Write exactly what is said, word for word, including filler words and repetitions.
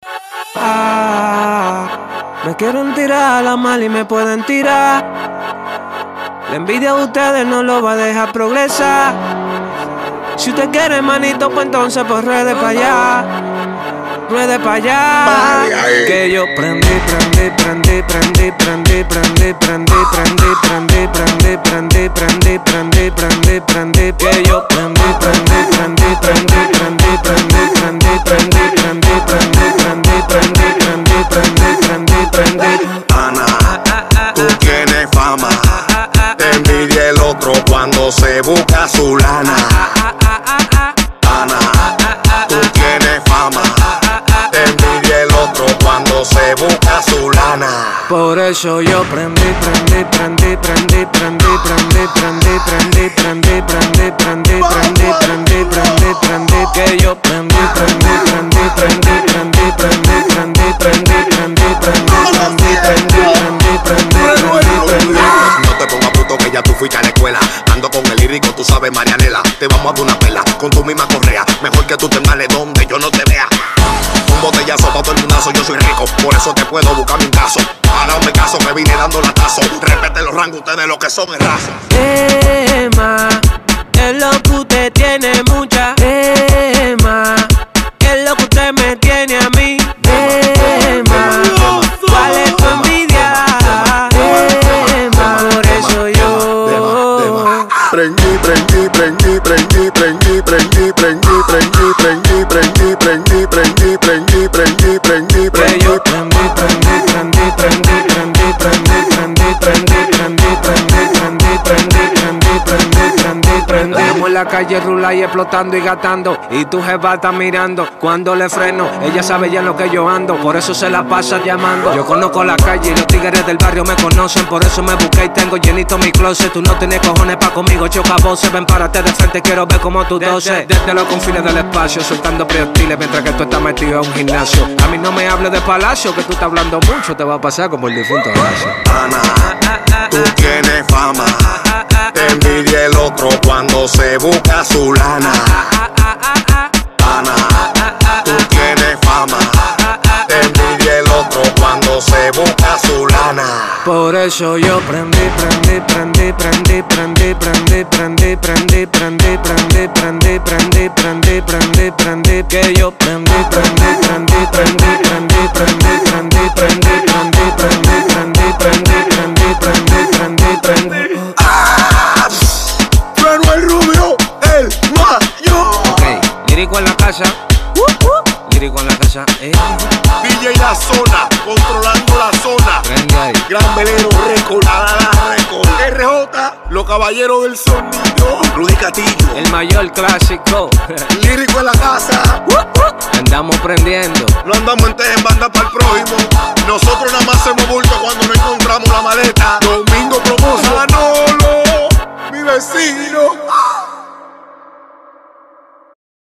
Ah, me quieren tirar a la mal y me pueden tirar. La envidia de ustedes no lo va a dejar progresar. Si usted quiere manito, pues entonces pues ruede pa' allá. Ruede pa' allá. Que yo prendí, prendí, prendí, prendí, prendí, prendí, prendí, prendí, prendí, prendí, prendí, prendí, prendí, prendí, prendí. Que yo prendí, prendí, prendí, prendí, prendí, prendí, prendí, prendí, prendí, prendí, prendí, prendí, prendí, prendí, prendí, prendí. Ana, tú tienes fama. Te envidia el otro cuando se busca su lana. Ana, tú tienes fama. Te envidia el otro cuando se busca su lana. Por eso yo prendí, prendí, prendí, prendí, prendí, prendí, prendí, prendí, prendí, prendí, prendí, prendí, prendí, prendí, prendí, que yo prendí, prendí, prendí, prendí, prendí, prendí, prendí, prendí, prendí, prendí, prendí, prendí, prendí, prendí. No te pongas puto que ya tú fuiste a la escuela. Ando con el lírico, tú sabes, Marianela. Te vamos a dar una pela con tu misma correa. Mejor que tú te males donde yo no te vea. Un botellazo pa' todo el mundazo, yo soy rico, por eso te puedo buscar un caso. Para un caso me vine dando latazo. Respete los rangos, ustedes lo que son es raza. Emma, es lo que usted tiene mucha. Emma, es lo que usted me tiene a mí. Emma, ¿cuál es tu envidia? Emma, por eso yo prendí, prendí, prendí, prendí, prendí, prendí, prendí, prendí, prendí, prendí, prendí, prendí, prendí, prendí, prendí, prendí, yo prendí, prendí, prendí, prendí, prendí, prendí, prendí, prendí, prendí, prendí, prendí, prendí, prendí, prendí, prendí. Estamos en la calle rula y explotando y gastando, y tu jefa está mirando. Cuando le freno, ella sabe ya en lo que yo ando, por eso se la pasa llamando. Yo conozco la calle y los tigres del barrio me conocen, por eso me busqué y tengo llenito mi closet. Tú no tienes cojones pa' conmigo, choca voces. Ven, párate de frente, quiero ver cómo tú toses. Desde los confines del espacio, soltando proyectiles mientras que tú estás metido en un gimnasio. A mí no me hables de palacio, que tú estás hablando mucho, te va a pasar como el difunto Horacio. Ana, tú tienes fama. Te envidia el otro cuando se busca su lana. Ana, tú tienes fama. Te envidia el otro cuando se busca su lana. Por eso yo prendí, prendí, prendí, prendí, prendí, prendí, prendí, prendí, prendí, prendí, prendí, prendí, prendí, prendí, prendí, que yo prendí, prendí, prendí, prendí, prendí, prendí, prendí, prendí, prendí, prendí, prendí, prendí, prendí, prendí, prendí. Pero el rubio, el mayor. Ok, lírico en la casa. Lírico en la casa. Eh. D J La Zona, controlando la zona. Prende ahí. Gran Velero, récord, la la la récord. R J, los caballeros del sonido. Rudy Castillo, El mayor clásico. lírico en la casa. Andamos prendiendo. No andamos en teje en banda para el prójimo. Nosotros nada más hacemos